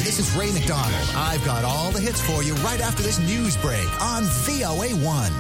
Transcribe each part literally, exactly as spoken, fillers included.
this is Ray McDonald. I've got all the hits for you right after this news break on V O A one.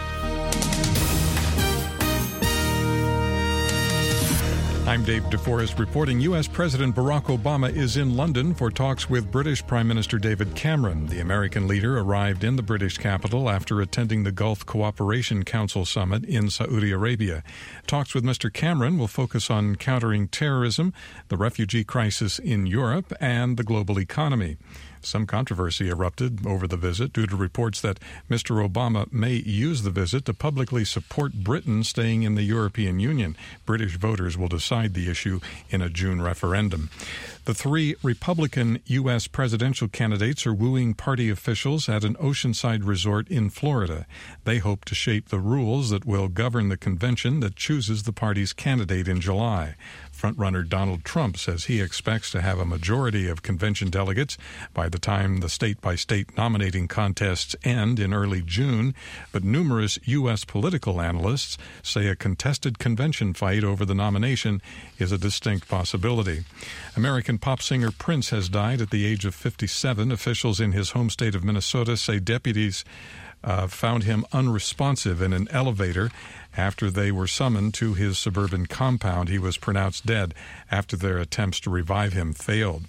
I'm Dave DeForest reporting U S. President Barack Obama is in London for talks with British Prime Minister David Cameron. The American leader arrived in the British capital after attending the Gulf Cooperation Council summit in Saudi Arabia. Talks with Mister Cameron will focus on countering terrorism, the refugee crisis in Europe, and the global economy. Some controversy erupted over the visit due to reports that Mister Obama may use the visit to publicly support Britain staying in the European Union. British voters will decide the issue in a June referendum. The three Republican U S presidential candidates are wooing party officials at an oceanside resort in Florida. They hope to shape the rules that will govern the convention that chooses the party's candidate in July. Frontrunner Donald Trump says he expects to have a majority of convention delegates by the time the state-by-state nominating contests end in early June, but numerous U S political analysts say a contested convention fight over the nomination is a distinct possibility. American pop singer Prince has died at the age of fifty-seven. Officials in his home state of Minnesota say deputies uh, found him unresponsive in an elevator after they were summoned to his suburban compound. He was pronounced dead after their attempts to revive him failed.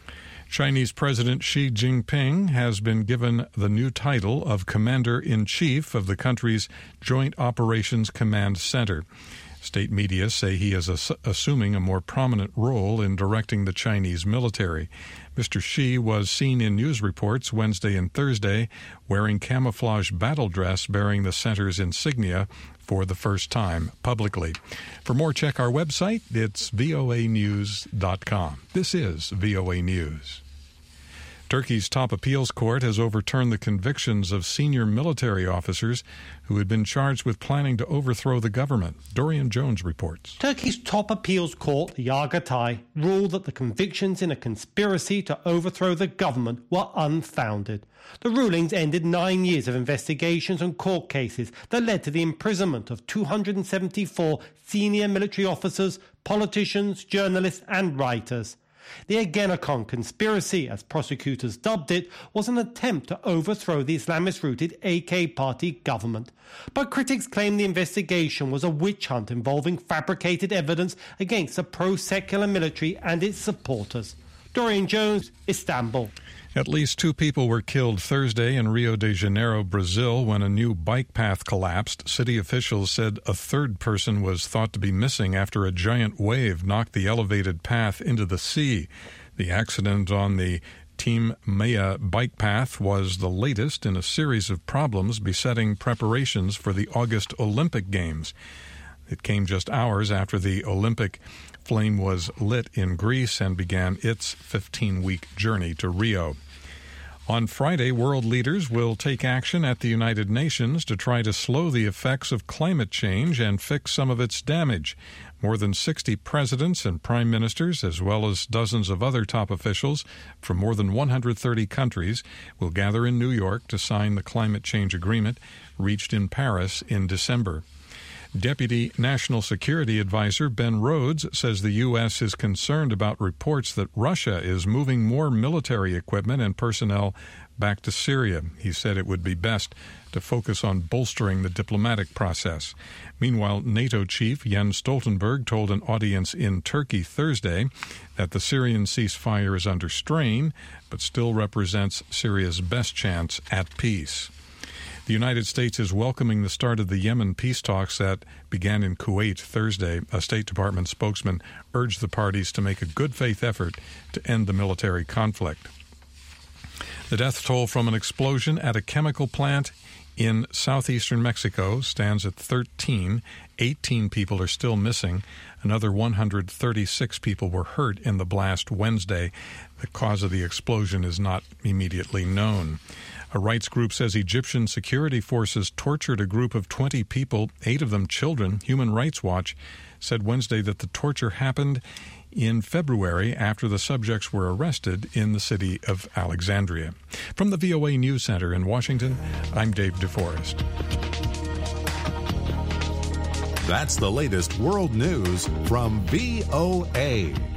Chinese President Xi Jinping has been given the new title of Commander-in-Chief of the country's Joint Operations Command Center. State media say he is ass- assuming a more prominent role in directing the Chinese military. Mister Xi was seen in news reports Wednesday and Thursday wearing camouflage battle dress bearing the center's insignia for the first time publicly. For more, check our website. It's V O A news dot com. This is V O A News. Turkey's top appeals court has overturned the convictions of senior military officers who had been charged with planning to overthrow the government. Dorian Jones reports. Turkey's top appeals court, the Yargıtay, ruled that the convictions in a conspiracy to overthrow the government were unfounded. The rulings ended nine years of investigations and court cases that led to the imprisonment of two hundred seventy-four senior military officers, politicians, journalists and writers. The Ergenekon conspiracy, as prosecutors dubbed it, was an attempt to overthrow the Islamist-rooted A K party government. But critics claim the investigation was a witch hunt involving fabricated evidence against the pro-secular military and its supporters. Dorian Jones, Istanbul. At least two people were killed Thursday in Rio de Janeiro, Brazil, when a new bike path collapsed. City officials said a third person was thought to be missing after a giant wave knocked the elevated path into the sea. The accident on the Team Meia bike path was the latest in a series of problems besetting preparations for the August Olympic Games. It came just hours after the Olympic flame was lit in Greece and began its fifteen-week journey to Rio. On Friday, world leaders will take action at the United Nations to try to slow the effects of climate change and fix some of its damage. More than sixty presidents and prime ministers, as well as dozens of other top officials from more than one hundred thirty countries, will gather in New York to sign the climate change agreement reached in Paris in December. Deputy National Security Advisor Ben Rhodes says the U S is concerned about reports that Russia is moving more military equipment and personnel back to Syria. He said it would be best to focus on bolstering the diplomatic process. Meanwhile, NATO chief Jens Stoltenberg told an audience in Turkey Thursday that the Syrian ceasefire is under strain, but still represents Syria's best chance at peace. The United States is welcoming the start of the Yemen peace talks that began in Kuwait Thursday. A State Department spokesman urged the parties to make a good faith effort to end the military conflict. The death toll from an explosion at a chemical plant in southeastern Mexico stands at thirteen. eighteen people are still missing. Another one hundred thirty-six people were hurt in the blast Wednesday. The cause of the explosion is not immediately known. A rights group says Egyptian security forces tortured a group of twenty people, eight of them children. Human Rights Watch said Wednesday that the torture happened in February after the subjects were arrested in the city of Alexandria. From the V O A News Center in Washington, I'm Dave DeForest. That's the latest world news from V O A.